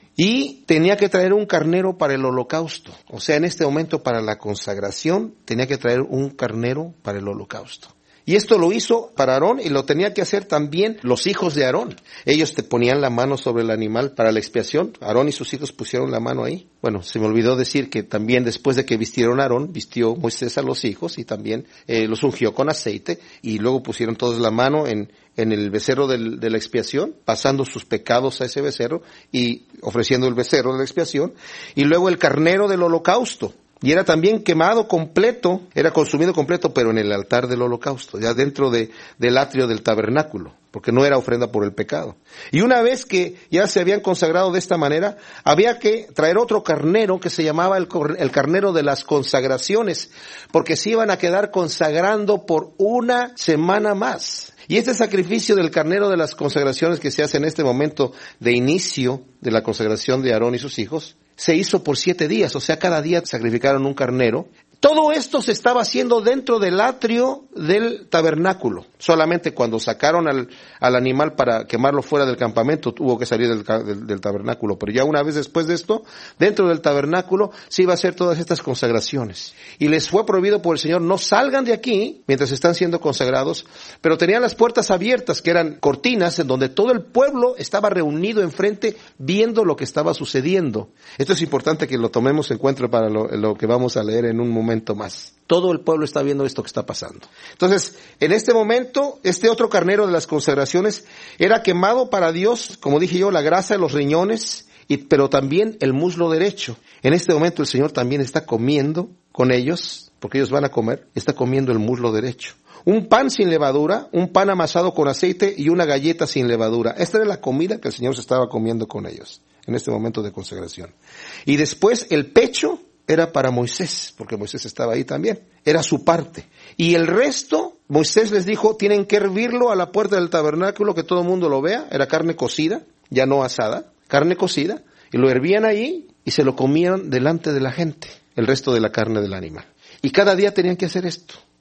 Y tenía que traer un carnero para el holocausto. O sea, en este momento para la consagración tenía que traer un carnero para el holocausto. Y esto lo hizo para Aarón y lo tenía que hacer también los hijos de Aarón. Ellos te ponían la mano sobre el animal para la expiación. Aarón y sus hijos pusieron la mano ahí. Bueno, se me olvidó decir que también después de que vistieron a Aarón, vistió Moisés a los hijos y también eh, los ungió con aceite. Y luego pusieron todos la mano en, en el becerro del, de la expiación, pasando sus pecados a ese becerro y ofreciendo el becerro de la expiación. Y luego el carnero del holocausto. Y era también quemado completo, era consumido completo, pero en el altar del holocausto, ya dentro de, del atrio del tabernáculo, porque no era ofrenda por el pecado. Y una vez que ya se habían consagrado de esta manera, había que traer otro carnero que se llamaba el, el carnero de las consagraciones, porque se iban a quedar consagrando por una semana más. Y este sacrificio del carnero de las consagraciones que se hace en este momento de inicio de la consagración de Aarón y sus hijos, se hizo por siete días, o sea, cada día sacrificaron un carnero. Todo esto se estaba haciendo dentro del atrio del tabernáculo. Solamente cuando sacaron al, al animal para quemarlo fuera del campamento, tuvo que salir del, del, del tabernáculo. Pero ya una vez después de esto, dentro del tabernáculo, se iba a hacer todas estas consagraciones. Y les fue prohibido por el Señor, no salgan de aquí mientras están siendo consagrados, pero tenían las puertas abiertas, que eran cortinas, en donde todo el pueblo estaba reunido enfrente, viendo lo que estaba sucediendo. Esto es importante que lo tomemos en cuenta para lo, lo que vamos a leer en un momento más. Todo el pueblo está viendo esto que está pasando. Entonces, en este momento, este otro carnero de las consagraciones era quemado para Dios, como dije yo, la grasa de los riñones, y, pero también el muslo derecho. En este momento el Señor también está comiendo con ellos, porque ellos van a comer, está comiendo el muslo derecho. Un pan sin levadura, un pan amasado con aceite y una galleta sin levadura. Esta era la comida que el Señor se estaba comiendo con ellos en este momento de consagración. Y después el pecho era para Moisés, porque Moisés estaba ahí también. Era su parte. Y el resto, Moisés les dijo, tienen que hervirlo a la puerta del tabernáculo, que todo el mundo lo vea. Era carne cocida, ya no asada, carne cocida. Y lo hervían ahí y se lo comieron delante de la gente, el resto de la carne del animal. Y cada día tenían que hacer esto.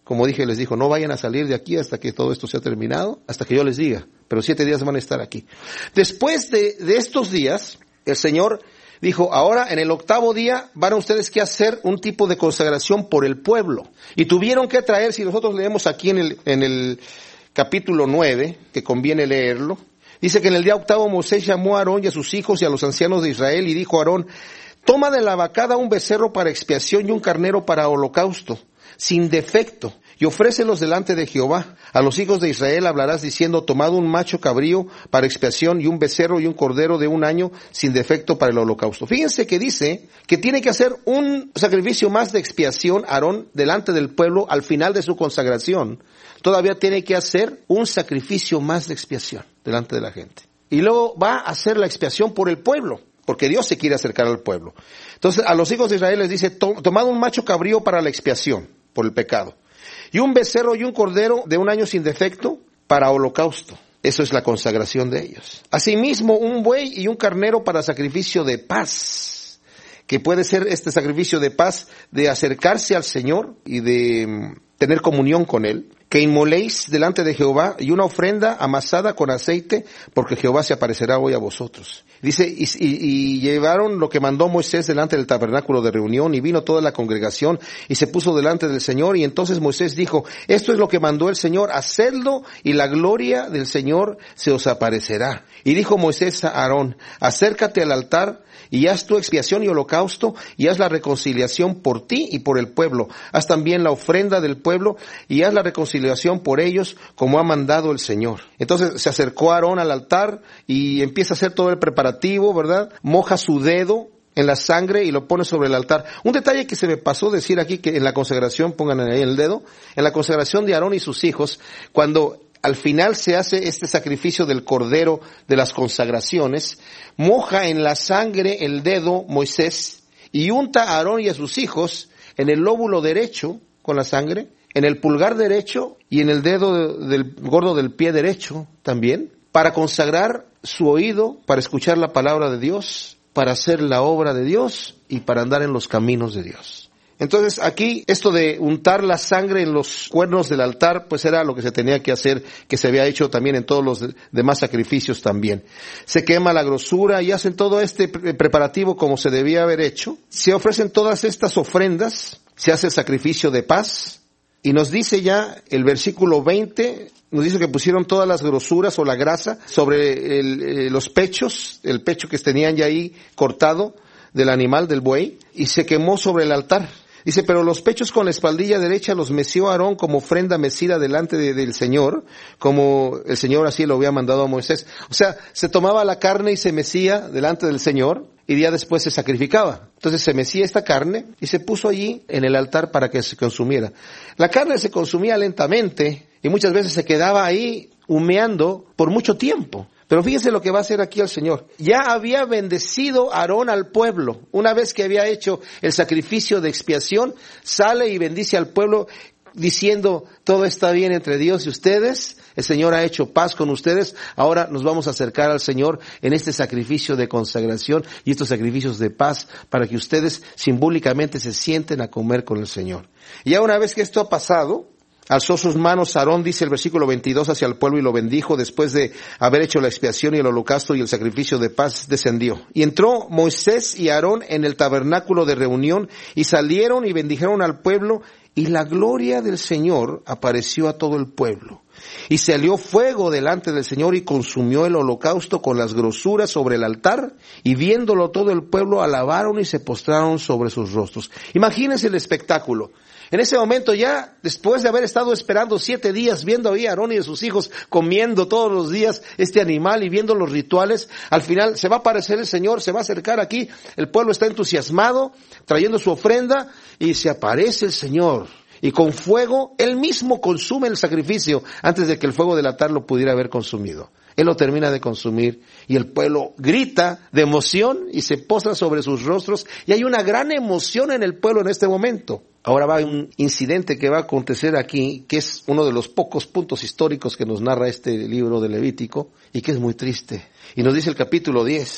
como dije, les dijo, no vayan a salir de aquí hasta que todo esto sea terminado, hasta que yo les diga, pero siete días van a estar aquí. Después de, de estos días, el Señor dijo, ahora en el octavo día van a ustedes que hacer un tipo de consagración por el pueblo. Y tuvieron que traer, si nosotros leemos aquí en el, en el capítulo nueve, que conviene leerlo, dice que en el día octavo Moisés llamó a Aarón y a sus hijos y a los ancianos de Israel y dijo a Aarón, toma de la vacada un becerro para expiación y un carnero para holocausto, sin defecto, y ofrécelos delante de Jehová. A los hijos de Israel hablarás diciendo, tomad un macho cabrío para expiación y un becerro y un cordero de un año sin defecto para el holocausto. Fíjense que dice que tiene que hacer un sacrificio más de expiación Aarón delante del pueblo al final de su consagración. Todavía tiene que hacer un sacrificio más de expiación delante de la gente. Y luego va a hacer la expiación por el pueblo, porque Dios se quiere acercar al pueblo. Entonces a los hijos de Israel les dice, tomad un macho cabrío para la expiación por el pecado, y un becerro y un cordero de un año sin defecto para holocausto. Eso es la consagración de ellos. Asimismo, un buey y un carnero para sacrificio de paz, que puede ser este sacrificio de paz de acercarse al Señor y de tener comunión con Él, que inmoléis delante de Jehová y una ofrenda amasada con aceite, porque Jehová se aparecerá hoy a vosotros. Dice, y, y, y llevaron lo que mandó Moisés delante del tabernáculo de reunión, y vino toda la congregación, y se puso delante del Señor, y entonces Moisés dijo, esto es lo que mandó el Señor, hacedlo, y la gloria del Señor se os aparecerá. Y dijo Moisés a Aarón, acércate al altar, y haz tu expiación y holocausto, y haz la reconciliación por ti y por el pueblo. Haz también la ofrenda del pueblo, y haz la reconciliación por ellos, como ha mandado el Señor. Entonces se acercó Aarón al altar, y empieza a hacer todo el preparativo, ¿verdad? Moja su dedo en la sangre y lo pone sobre el altar. Un detalle que se me pasó decir aquí, que en la consagración, pongan ahí el dedo, en la consagración de Aarón y sus hijos, cuando al final se hace este sacrificio del cordero de las consagraciones, moja en la sangre el dedo Moisés y unta a Aarón y a sus hijos en el lóbulo derecho con la sangre, en el pulgar derecho y en el dedo del gordo del pie derecho también, para consagrar su oído, para escuchar la palabra de Dios, para hacer la obra de Dios y para andar en los caminos de Dios. Entonces aquí esto de untar la sangre en los cuernos del altar, pues era lo que se tenía que hacer, que se había hecho también en todos los demás sacrificios también. Se quema la grosura y hacen todo este preparativo como se debía haber hecho. Se ofrecen todas estas ofrendas, se hace el sacrificio de paz, y nos dice ya el versículo veinte, nos dice que pusieron todas las grosuras o la grasa sobre el, eh, los pechos, el pecho que tenían ya ahí cortado del animal, del buey, y se quemó sobre el altar. Dice, pero los pechos con la espaldilla derecha los meció Aarón como ofrenda mecida delante de, del Señor, como el Señor así lo había mandado a Moisés. O sea, se tomaba la carne y se mecía delante del Señor, y día después se sacrificaba. Entonces se mecía esta carne y se puso allí en el altar para que se consumiera. La carne se consumía lentamente y muchas veces se quedaba ahí humeando por mucho tiempo. Pero fíjense lo que va a hacer aquí el Señor. Ya había bendecido Aarón al pueblo. Una vez que había hecho el sacrificio de expiación, sale y bendice al pueblo diciendo, todo está bien entre Dios y ustedes, el Señor ha hecho paz con ustedes, ahora nos vamos a acercar al Señor en este sacrificio de consagración y estos sacrificios de paz para que ustedes simbólicamente se sienten a comer con el Señor. Y ya una vez que esto ha pasado, alzó sus manos Aarón, dice el versículo veintidós, hacia el pueblo y lo bendijo. Después de haber hecho la expiación y el holocausto y el sacrificio de paz, descendió. Y entró Moisés y Aarón en el tabernáculo de reunión y salieron y bendijeron al pueblo, y la gloria del Señor apareció a todo el pueblo. Y salió fuego delante del Señor y consumió el holocausto con las grosuras sobre el altar, y viéndolo todo el pueblo alabaron y se postraron sobre sus rostros. Imagínense el espectáculo. En ese momento ya, después de haber estado esperando siete días, viendo ahí a Aarón y a sus hijos comiendo todos los días este animal y viendo los rituales, al final se va a aparecer el Señor, se va a acercar aquí, el pueblo está entusiasmado, trayendo su ofrenda, y se aparece el Señor. Y con fuego, Él mismo consume el sacrificio antes de que el fuego del altar lo pudiera haber consumido. Él lo termina de consumir y el pueblo grita de emoción y se postra sobre sus rostros, y hay una gran emoción en el pueblo en este momento. Ahora va un incidente que va a acontecer aquí, que es uno de los pocos puntos históricos que nos narra este libro de Levítico y que es muy triste. Y nos dice el capítulo diez.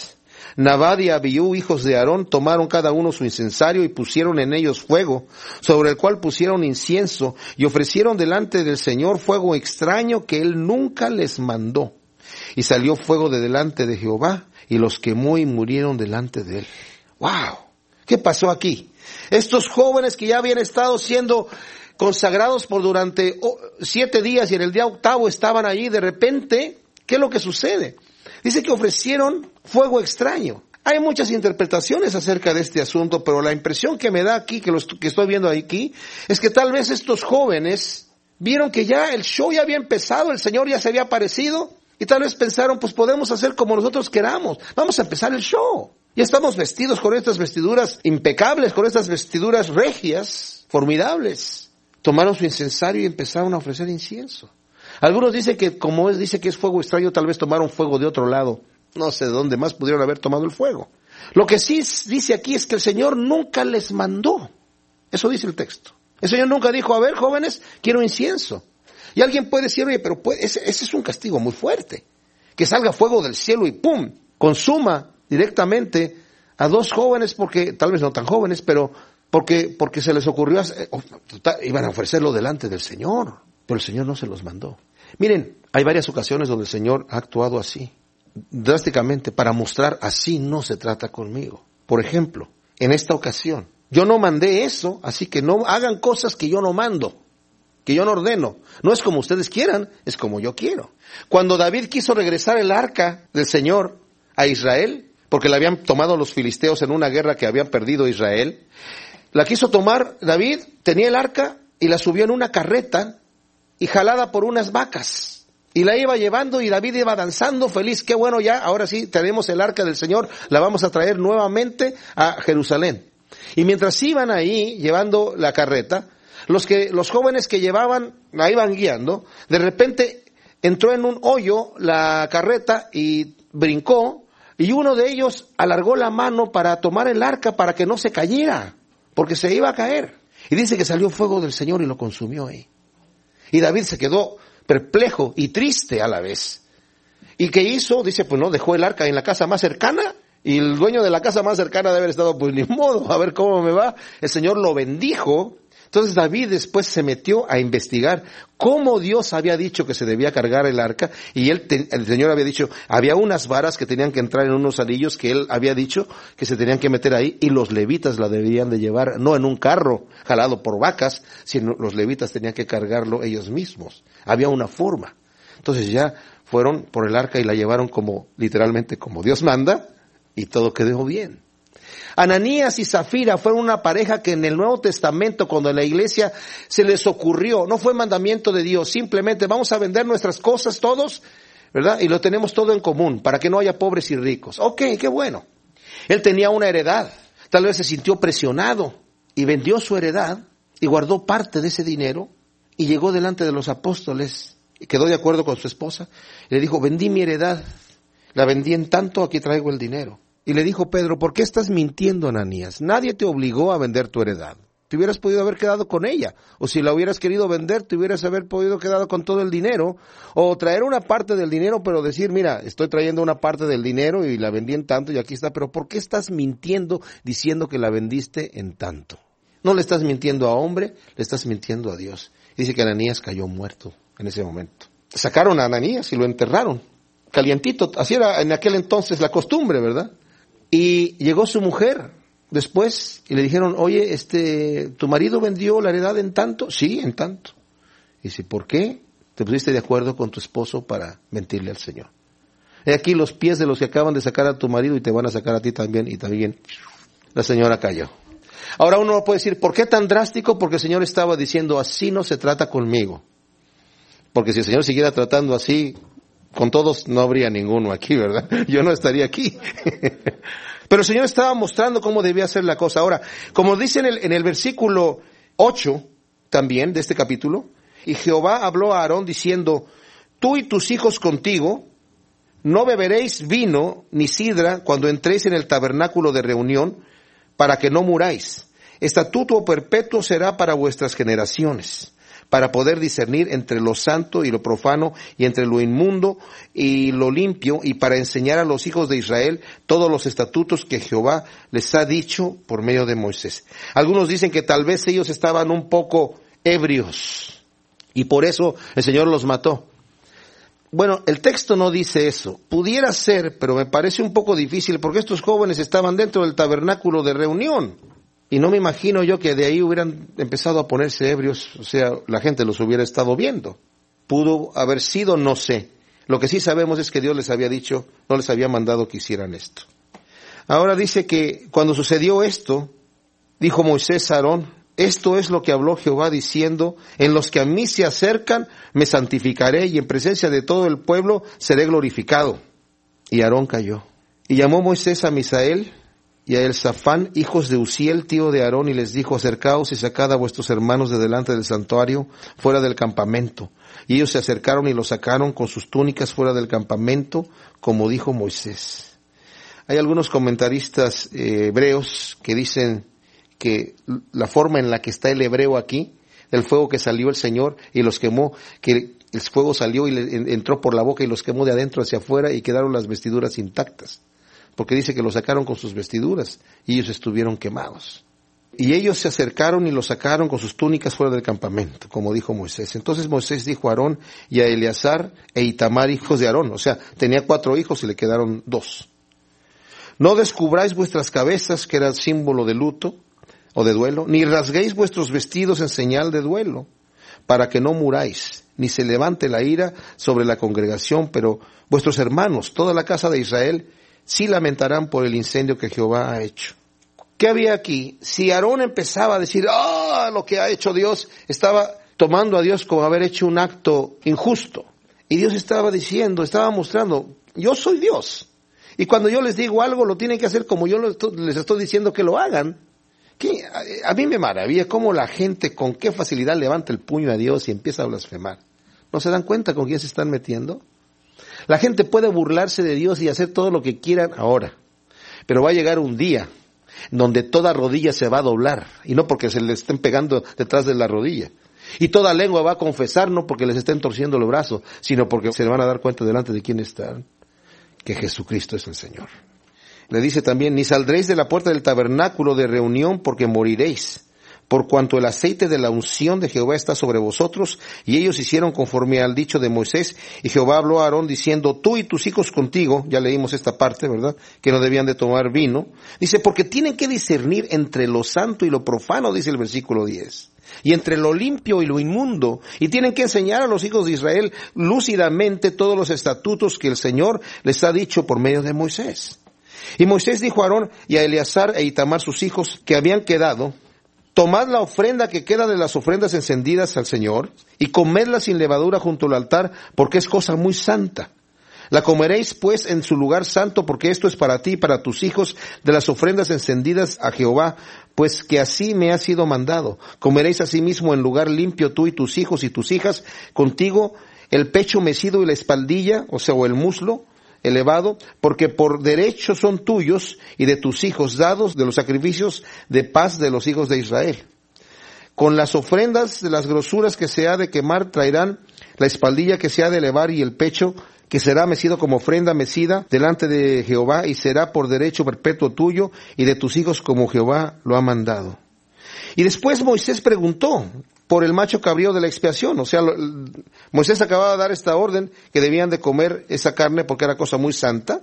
Nadab y Abiú, hijos de Aarón, tomaron cada uno su incensario y pusieron en ellos fuego, sobre el cual pusieron incienso, y ofrecieron delante del Señor fuego extraño que él nunca les mandó. Y salió fuego de delante de Jehová, y los quemó y murieron delante de él. ¡Wow! ¿Qué pasó aquí? Estos jóvenes que ya habían estado siendo consagrados por durante siete días y en el día octavo estaban allí, de repente, ¿qué es lo que sucede? Dice que ofrecieron fuego extraño. Hay muchas interpretaciones acerca de este asunto, pero la impresión que me da aquí, que, lo est- que estoy viendo aquí, es que tal vez estos jóvenes vieron que ya el show ya había empezado, el Señor ya se había aparecido, y tal vez pensaron, pues podemos hacer como nosotros queramos, vamos a empezar el show. Ya estamos vestidos con estas vestiduras impecables, con estas vestiduras regias, formidables. Tomaron su incensario y empezaron a ofrecer incienso. Algunos dicen que como es, dice que es fuego extraño, tal vez tomaron fuego de otro lado. No sé de dónde más pudieron haber tomado el fuego. Lo que sí dice aquí es que el Señor nunca les mandó. Eso dice el texto. El Señor nunca dijo, a ver, jóvenes, quiero incienso. Y alguien puede decir, oye, pero puede, ese, ese es un castigo muy fuerte. Que salga fuego del cielo y ¡pum! Consuma directamente a dos jóvenes, porque tal vez no tan jóvenes, pero porque, porque se les ocurrió, hacer, oh, iban a ofrecerlo delante del Señor. Pero el Señor no se los mandó. Miren, hay varias ocasiones donde el Señor ha actuado así, drásticamente, para mostrar así no se trata conmigo. Por ejemplo, en esta ocasión, yo no mandé eso, así que no hagan cosas que yo no mando, que yo no ordeno. No es como ustedes quieran, es como yo quiero. Cuando David quiso regresar el arca del Señor a Israel, porque la habían tomado los filisteos en una guerra que habían perdido Israel, la quiso tomar David, tenía el arca y la subió en una carreta, y jalada por unas vacas, y la iba llevando, y David iba danzando feliz. Qué bueno, ya, ahora sí, tenemos el arca del Señor, la vamos a traer nuevamente a Jerusalén. Y mientras iban ahí, llevando la carreta, los que, los jóvenes que llevaban, la iban guiando, de repente entró en un hoyo la carreta y brincó, y uno de ellos alargó la mano para tomar el arca para que no se cayera, porque se iba a caer. Y dice que salió fuego del Señor y lo consumió ahí. Y David se quedó perplejo y triste a la vez. ¿Y qué hizo? Dice, pues no, dejó el arca en la casa más cercana, y el dueño de la casa más cercana debe haber estado, pues ni modo, a ver cómo me va. El Señor lo bendijo. Entonces David después se metió a investigar cómo Dios había dicho que se debía cargar el arca, y él, te, el Señor había dicho, había unas varas que tenían que entrar en unos anillos que él había dicho que se tenían que meter ahí, y los levitas la debían de llevar, no en un carro jalado por vacas, sino los levitas tenían que cargarlo ellos mismos. Había una forma. Entonces ya fueron por el arca y la llevaron como, literalmente como Dios manda, y todo quedó bien. Ananías y Zafira fueron una pareja que en el Nuevo Testamento, cuando en la iglesia se les ocurrió, no fue mandamiento de Dios, simplemente vamos a vender nuestras cosas todos, ¿verdad? Y lo tenemos todo en común, para que no haya pobres y ricos. Ok, qué bueno. Él tenía una heredad, tal vez se sintió presionado y vendió su heredad y guardó parte de ese dinero y llegó delante de los apóstoles y quedó de acuerdo con su esposa. Y le dijo, vendí mi heredad, la vendí en tanto, aquí traigo el dinero. Y le dijo Pedro, ¿por qué estás mintiendo, Ananías? Nadie te obligó a vender tu heredad. Te hubieras podido haber quedado con ella. O si la hubieras querido vender, te hubieras haber podido quedado con todo el dinero. O traer una parte del dinero, pero decir, mira, estoy trayendo una parte del dinero y la vendí en tanto y aquí está. Pero ¿por qué estás mintiendo diciendo que la vendiste en tanto? No le estás mintiendo a hombre, le estás mintiendo a Dios. Dice que Ananías cayó muerto en ese momento. Sacaron a Ananías y lo enterraron. Calientito, así era en aquel entonces la costumbre, ¿verdad? Y llegó su mujer después y le dijeron, oye, este, ¿tu marido vendió la heredad en tanto? Sí, en tanto. Y dice, ¿por qué te pusiste de acuerdo con tu esposo para mentirle al Señor? He aquí los pies de los que acaban de sacar a tu marido y te van a sacar a ti también. Y también la señora cayó. Ahora uno puede decir, ¿por qué tan drástico? Porque el Señor estaba diciendo, así no se trata conmigo. Porque si el Señor siguiera tratando así con todos, no habría ninguno aquí, ¿verdad? Yo no estaría aquí. Pero el Señor estaba mostrando cómo debía ser la cosa. Ahora, como dice en el, en el versículo ocho también de este capítulo, y Jehová habló a Aarón diciendo, tú y tus hijos contigo no beberéis vino ni sidra cuando entréis en el tabernáculo de reunión, para que no muráis. Estatuto perpetuo será para vuestras generaciones. para poder discernir entre lo santo y lo profano, y entre lo inmundo y lo limpio, y para enseñar a los hijos de Israel todos los estatutos que Jehová les ha dicho por medio de Moisés. Algunos dicen que tal vez ellos estaban un poco ebrios, y por eso el Señor los mató. Bueno, el texto no dice eso. Pudiera ser, pero me parece un poco difícil, porque estos jóvenes estaban dentro del tabernáculo de reunión. Y no me imagino yo que de ahí hubieran empezado a ponerse ebrios, o sea, la gente los hubiera estado viendo. Pudo haber sido, no sé. Lo que sí sabemos es que Dios les había dicho, no les había mandado que hicieran esto. Ahora dice que cuando sucedió esto, dijo Moisés a Aarón, esto es lo que habló Jehová diciendo, en los que a mí se acercan me santificaré y en presencia de todo el pueblo seré glorificado. Y Aarón cayó. Y llamó Moisés a Misael y a Elzafán, hijos de Uziel, tío de Aarón, y les dijo, acercaos y sacad a vuestros hermanos de delante del santuario, fuera del campamento. Y ellos se acercaron y los sacaron con sus túnicas fuera del campamento, como dijo Moisés. Hay algunos comentaristas eh, hebreos que dicen que la forma en la que está el hebreo aquí, del fuego que salió el Señor y los quemó, que el fuego salió y le entró por la boca y los quemó de adentro hacia afuera y quedaron las vestiduras intactas. Porque dice que los sacaron con sus vestiduras y ellos estuvieron quemados. Y ellos se acercaron y los sacaron con sus túnicas fuera del campamento, como dijo Moisés. Entonces Moisés dijo a Aarón y a Eleazar e Itamar, hijos de Aarón. O sea, tenía cuatro hijos y le quedaron dos. No descubráis vuestras cabezas, que era símbolo de luto o de duelo, ni rasguéis vuestros vestidos en señal de duelo, para que no muráis, ni se levante la ira sobre la congregación, pero vuestros hermanos, toda la casa de Israel, sí lamentarán por el incendio que Jehová ha hecho. ¿Qué había aquí? Si Aarón empezaba a decir, ¡ah, lo que ha hecho Dios! Estaba tomando a Dios como haber hecho un acto injusto. Y Dios estaba diciendo, estaba mostrando, yo soy Dios. Y cuando yo les digo algo, lo tienen que hacer como yo les estoy diciendo que lo hagan. ¿Qué? A mí me maravilla cómo la gente con qué facilidad levanta el puño a Dios y empieza a blasfemar. ¿No se dan cuenta con quién se están metiendo? La gente puede burlarse de Dios y hacer todo lo que quieran ahora, pero va a llegar un día donde toda rodilla se va a doblar, y no porque se le estén pegando detrás de la rodilla, y toda lengua va a confesar, no porque les estén torciendo el brazo, sino porque se van a dar cuenta delante de quién están, que Jesucristo es el Señor. Le dice también, ni saldréis de la puerta del tabernáculo de reunión porque moriréis, por cuanto el aceite de la unción de Jehová está sobre vosotros. Y ellos hicieron conforme al dicho de Moisés, y Jehová habló a Aarón diciendo, tú y tus hijos contigo, ya leímos esta parte, ¿verdad?, que no debían de tomar vino. Dice, porque tienen que discernir entre lo santo y lo profano, dice el versículo diez, y entre lo limpio y lo inmundo, y tienen que enseñar a los hijos de Israel lúcidamente todos los estatutos que el Señor les ha dicho por medio de Moisés. Y Moisés dijo a Aarón y a Eleazar e Itamar, sus hijos, que habían quedado, tomad la ofrenda que queda de las ofrendas encendidas al Señor y comedla sin levadura junto al altar, porque es cosa muy santa. La comeréis pues en su lugar santo, porque esto es para ti y para tus hijos de las ofrendas encendidas a Jehová, pues que así me ha sido mandado. Comeréis asimismo en lugar limpio tú y tus hijos y tus hijas, contigo el pecho mecido y la espaldilla, o sea, o el muslo elevado, porque por derecho son tuyos y de tus hijos, dados de los sacrificios de paz de los hijos de Israel. Con las ofrendas de las grosuras que se ha de quemar traerán la espaldilla que se ha de elevar y el pecho que será mecido como ofrenda mecida delante de Jehová, y será por derecho perpetuo tuyo y de tus hijos como Jehová lo ha mandado. Y después Moisés preguntó por el macho cabrío de la expiación. O sea, lo, Moisés acababa de dar esta orden que debían de comer esa carne porque era cosa muy santa.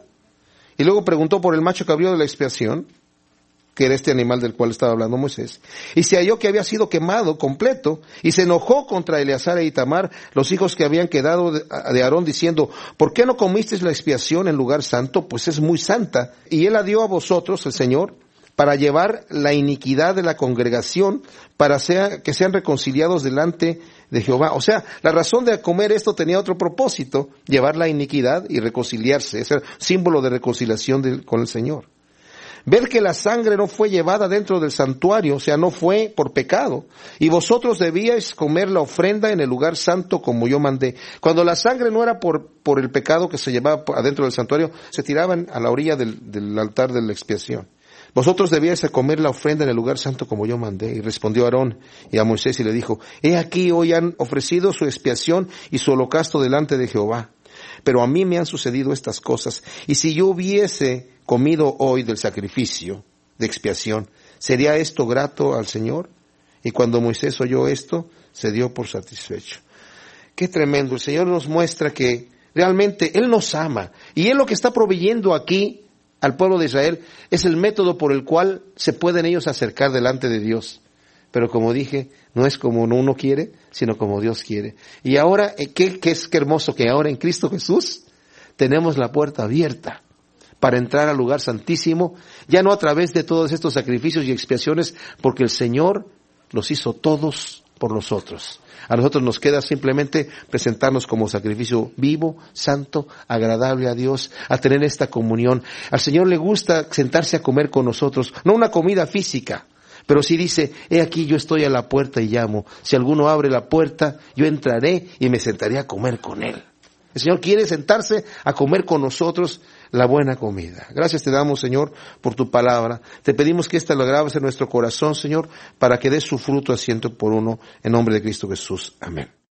Y luego preguntó por el macho cabrío de la expiación, que era este animal del cual estaba hablando Moisés. Y se halló que había sido quemado completo, y se enojó contra Eleazar e Itamar, los hijos que habían quedado de, de Aarón, diciendo, ¿por qué no comisteis la expiación en lugar santo? Pues es muy santa. Y él la dio a vosotros, el Señor, para llevar la iniquidad de la congregación, para sea, que sean reconciliados delante de Jehová. O sea, la razón de comer esto tenía otro propósito, llevar la iniquidad y reconciliarse. Es el símbolo de reconciliación de, con el Señor. Ver que la sangre no fue llevada dentro del santuario, o sea, no fue por pecado. Y vosotros debíais comer la ofrenda en el lugar santo como yo mandé. Cuando la sangre no era por, por el pecado que se llevaba adentro del santuario, se tiraban a la orilla del, del altar de la expiación. Vosotros debíais comer la ofrenda en el lugar santo como yo mandé. Y respondió Aarón y a Moisés y le dijo, he aquí hoy han ofrecido su expiación y su holocausto delante de Jehová. Pero a mí me han sucedido estas cosas. Y si yo hubiese comido hoy del sacrificio de expiación, ¿sería esto grato al Señor? Y cuando Moisés oyó esto, se dio por satisfecho. Qué tremendo. El Señor nos muestra que realmente Él nos ama. Y Él lo que está proveyendo aquí al pueblo de Israel es el método por el cual se pueden ellos acercar delante de Dios. Pero como dije, no es como uno quiere, sino como Dios quiere. Y ahora, ¿qué, qué es qué hermoso que ahora en Cristo Jesús tenemos la puerta abierta para entrar al lugar santísimo, ya no a través de todos estos sacrificios y expiaciones, porque el Señor los hizo todos por nosotros. A nosotros nos queda simplemente presentarnos como sacrificio vivo, santo, agradable a Dios, a tener esta comunión. Al Señor le gusta sentarse a comer con nosotros, no una comida física, pero sí dice, he aquí yo estoy a la puerta y llamo. Si alguno abre la puerta, yo entraré y me sentaré a comer con él. El Señor quiere sentarse a comer con nosotros la buena comida. Gracias te damos, Señor, por tu palabra. Te pedimos que esta lo grabes en nuestro corazón, Señor, para que dé su fruto a ciento por uno, en nombre de Cristo Jesús. Amén.